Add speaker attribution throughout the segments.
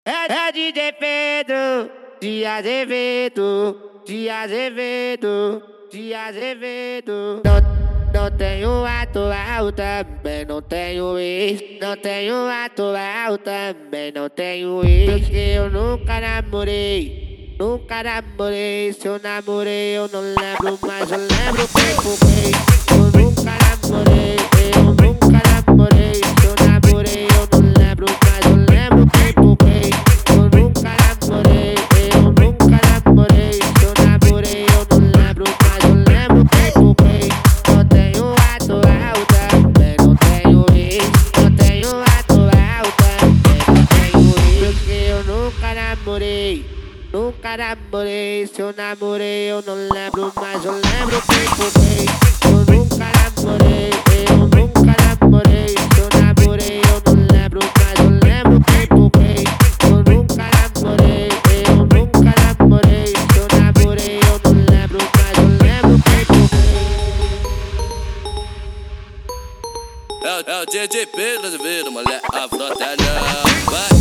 Speaker 1: É DJ Pedro de Azevedo, de Azevedo, de Azevedo. Não tenho atual, também não tenho ex. Não tenho atual, também não tenho ex. Porque eu nunca namorei, nunca namorei. Se eu namorei eu não lembro, mas eu lembro quem fumei. Eu nunca namorei, eu nunca namorei. Se eu namorei eu não lembro, mas eu lembro quem fumei. Eu nunca namorei, eu nunca namorei. Se eu namorei eu não lembro, mas eu lembro quem fumei. Não tenho atual, também não tenho ex. Não tenho atual, também não tenho ex. Porque eu nunca namorei, nunca namorei. Se eu namorei eu não lembro, mas eu lembro quem fumei. Eu nunca namorei, eu nunca namorei. Se eu namorei eu não lembro, mas eu lembro quem fumei. Eu nunca namorei, eu nunca namorei. Se eu namorei eu não lembro, mas eu lembro quem fumei.
Speaker 2: É o DJ Pedro Azevedo, mulher, a frota não vai.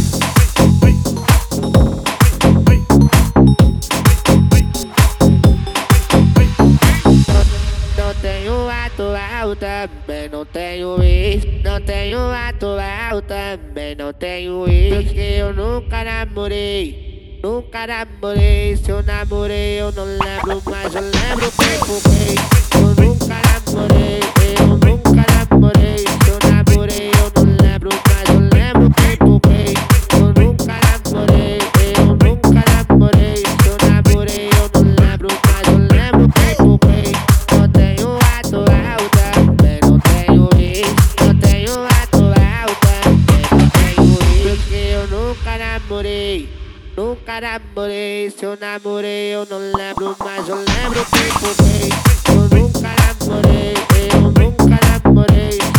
Speaker 1: Não tenho atual, também não tenho ex. Não tenho atual, também não tenho ex. Porque eu nunca namorei, nunca namorei. Se eu namorei eu não lembro, mas eu lembro quem fumei. Eu nunca namorei, eu nunca namorei. Se eu namorei eu não lembro, mas eu lembro quem fumei. Eu nunca namorei, eu nunca namorei. Se eu namorei eu não lembro, mas eu lembro quem fumei. Não tenho atual, também não tenho ex. Não tenho atual, também não tenho ex. Porque eu nunca namorei, nunca namorei. Se eu namorei eu não lembro, mas eu lembro quem fumei. Eu nunca namorei, eu nunca namorei.